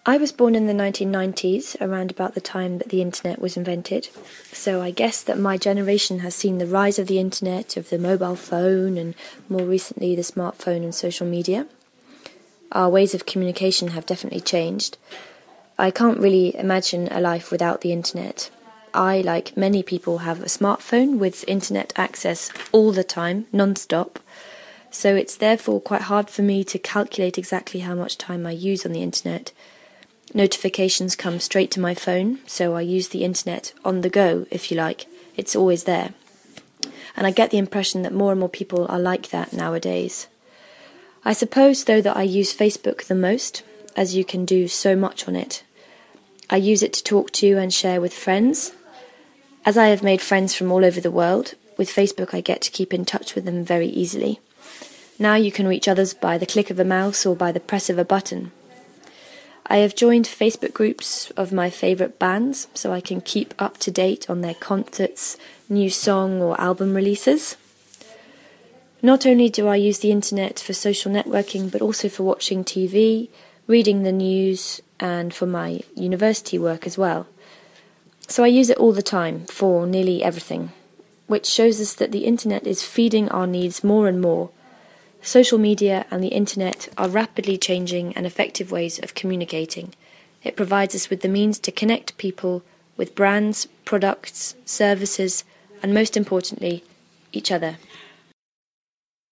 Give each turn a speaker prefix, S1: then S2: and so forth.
S1: I was born in the 1990s, around about the time that the internet was invented. So I guess that my generation has seen the rise of the internet, of the mobile phone, and more recently the smartphone and social media. Our ways of communication have definitely changed. I can't really imagine a life without the internet. I, like many people, have a smartphone with internet access all the time, non-stop. So it's therefore quite hard for me to calculate exactly how much time I use on the internet. Notifications come straight to my phone, so I use the internet on the go, if you like. It's always there. And I get the impression that more and more people are like that nowadays. I suppose, though, that I use Facebook the most, as you can do so much on it. I use it to talk to and share with friends. As I have made friends from all over the world, with Facebook I get to keep in touch with them very easily. Now you can reach others by the click of a mouse or by the press of a button. I have joined Facebook groups of my favourite bands, so I can keep up to date on their concerts, new song or album releases. Not only do I use the internet for social networking, but also for watching TV, reading the news, and for my university work as well. So I use it all the time, for nearly everything, which shows us that the internet is feeding our needs more and more. Social media and the internet are rapidly changing and effective ways of communicating. It provides us with the means to connect people with brands, products, services, and most importantly, each other.